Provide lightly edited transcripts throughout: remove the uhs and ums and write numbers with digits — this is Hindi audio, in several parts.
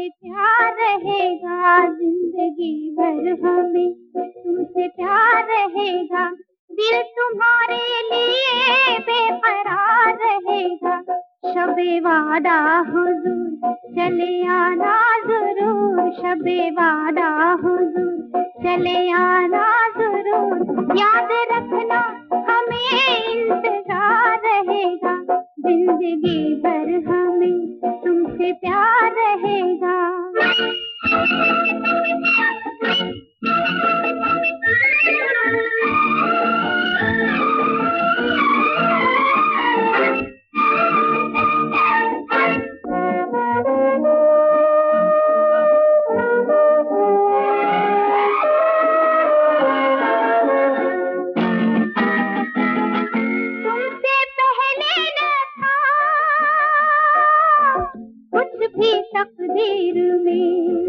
तुमसे प्यार रहेगा जिंदगी भर हमें, तुमसे प्यार रहेगा। दिल तुम्हारे लिए बेकरार रहेगा। शबे वादा हुजूर चले आना जरूर, शबे वादा हुजूर चले आना जरूर। याद रखना हमें इंतजार रहेगा, जिंदगी भर हमें तुमसे प्यार रहेगा। भी तकदीर में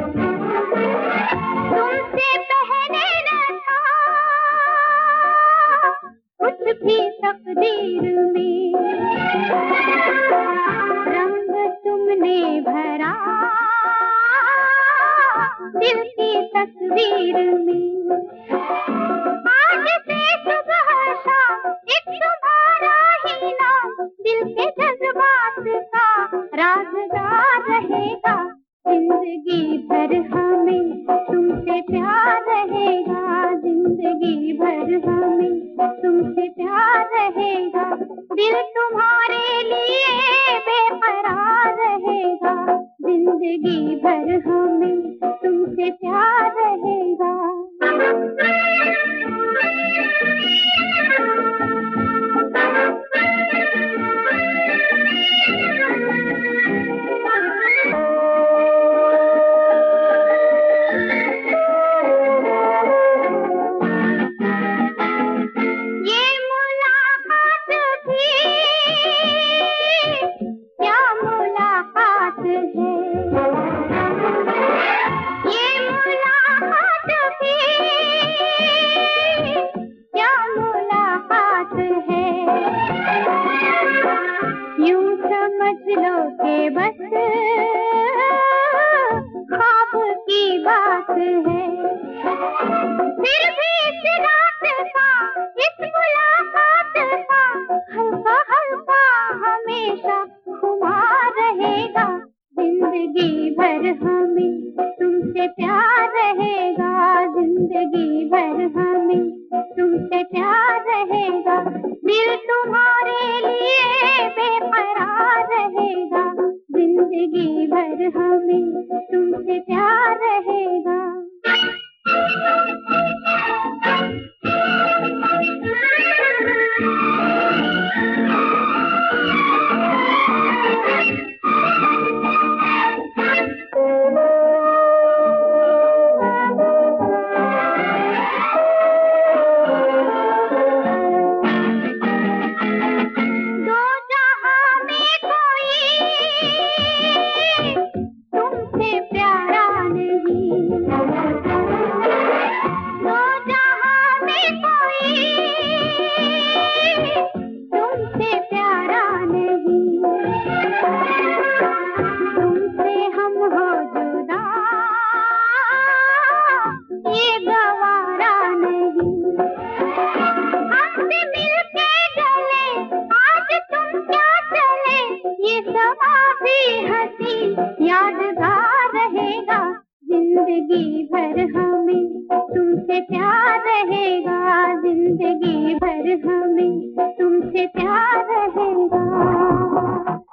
तुमसे पहले न था, कुछ भी तकदीर में। रंग तुमने भरा दिल की तस्वीर में। आज से सुबह शाम एक तुम्हारा ही नाम, दिल के जज्बात का राज़दार रहेगा। जिंदगी भर हमें तुमसे प्यार रहेगा, जिंदगी भर हमें तुमसे प्यार रहेगा। दिल तुम्हारे लिए बेकरार रहेगा, जिंदगी भर हमें तुमसे प्यार रहेगा। यूं समझ लो के बस ख्वाब की बात है। फिर भी इस रात का, इस मुलाकात का हल्का हल्का हमेशा खुमार रहेगा। जिंदगी भर हमें तुमसे प्यार रहेगा, जिंदगी भर हमें तुमसे प्यार रहेगा। दिल तुम्हारे लिए बेकरार रहेगा, जिंदगी भर हमें तुमसे प्यार रहेगा। तुमसे प्यारा नहीं, तुमसे हम हो जुदा ये गवारा नहीं। हमसे मिलके गले आज तुम क्या चले, ये समा भी हंसी यादगार रहेगा। जिंदगी भर हमें तुमसे प्यार रहेगा, जिंदगी भर हमें तुमसे प्यार रहेगा।